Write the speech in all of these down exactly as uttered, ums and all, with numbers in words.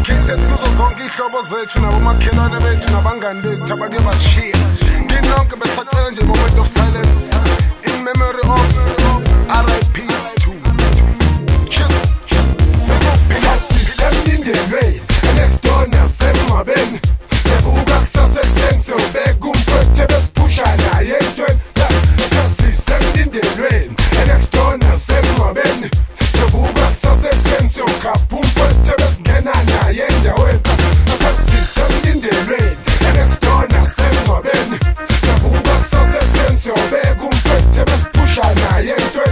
dedicated kuzo zonke ihlobo zethu nabomakhelwane bethu nabangani bethu abake bashiya kinonke besacela nje moment of silence in memory of R I P two. Cheers. Semuphilasisemlindelweni next door nasemabeni sevuka kusasa ekuseni sobeka umfethu besiphusha naye entweni semuphilasisemlindelweni next door nasemabeni sevuka kusasa ekuseni sokhapha umfethu besingena naye endaweni semuphilasisemlindelweni next door nasemabeni sevuka kusasa ekuseni sobeka umfethu besiphusha naye entweni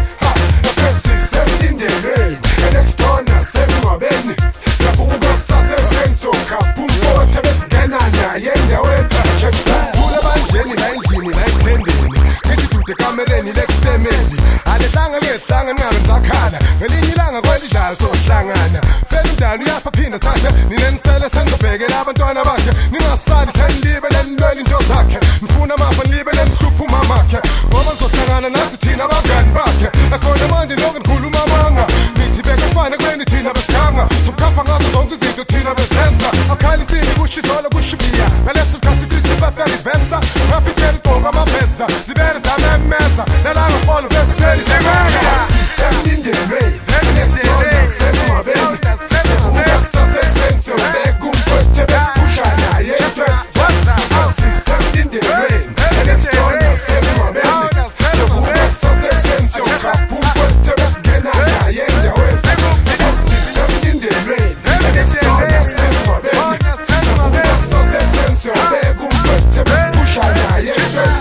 semuphilasisemlindelweni next door nasemabeni sevuka kusasa ekuseni sokhapha umfethu besingena naye endaweni thula bandleni la endlini la ethendeni ngithi dude kamereni lekutemeli alehlanga ngehlanga ningabe ngisakhala ngelinye ilanga kwelidlala sohlangana fela umdala uyapha phinda thathe ninenisele sengizobhekela abantwana bakhe ningasali senilibele nilwela into zakhe nifuna amafa nilibele nihlupha umamakhe ngoba nizohlangana nathi thina abangani bakhe ekhona manje nonke nikhuluma amanga nithi bekasifane kuleni thina besikhanga sokukhapha ngazo zonke izinto thina besenza akhala insini kushizolo kushibiya ngaleso sikhathi trithi baferivensa ngapitshela igqoka amaveza zibere zamemeza nalanga folo vese theli zemeka sisemlindelweni nesitona semabeni sevuka kusasa ekuseni sobeka umfethu besiphusha naye entweni sisemlindelweni nesitona semabeni sevuka kusasa ekuseni sokhapha umfethu besingena naye endaweni sisemlindelweni nesitona semabeni sevuka kusasa ekuseni sobeka umfethu besiphusha naye entweni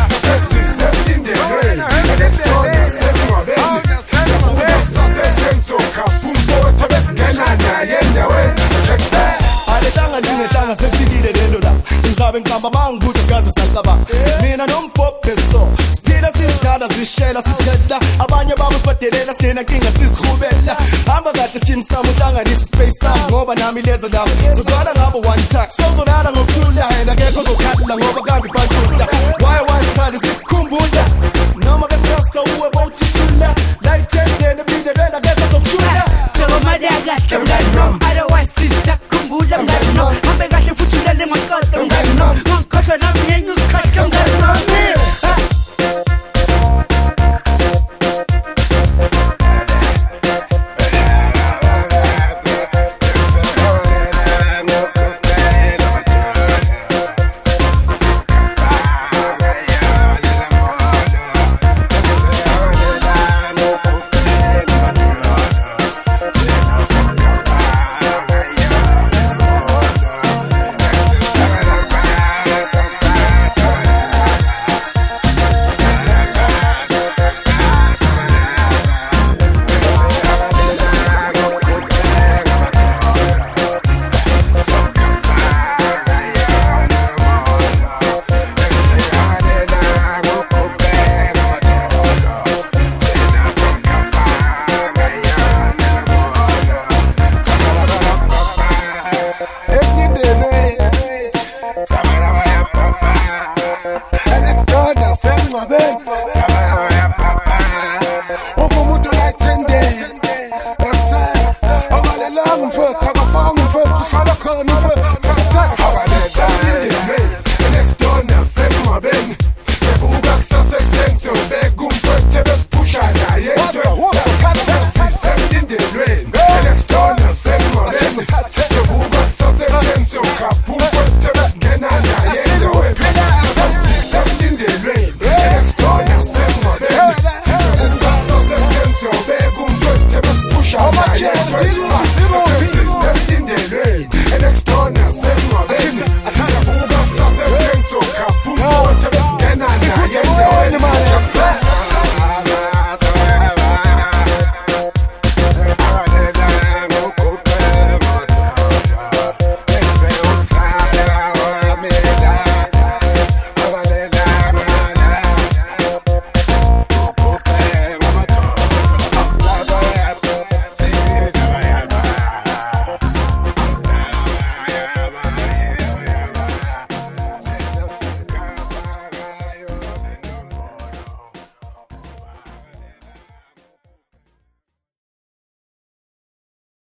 sisemlindelweni nesitona semabeni sevuka kusasa ekuseni sokhapha umfethu besingena naye endaweni alehlanga ningehlanga sefikile lento la ngizabe ngiqamba mangibuthi sikaze sacaba mina nomfopheso siphila sizikhala zishela sithela abanye babo sibadelela sina nkinga sizihubela hamba kade skin sami uhlanganisa space sami ngoba nami lezo ndawo zodwala ngabo one tax sozolala ngokuthula yena akekho ozokhala ngoba kambi bantula why why sikhali sikhumbula noma bekuyosa uwe bowuthithula la ithendene bindelela akekho ozokuthula Tell my dad got them that no otherwise sister kumbula mngano hambe kahle futhi ulale ngaqala mngano ngakhohlwa nami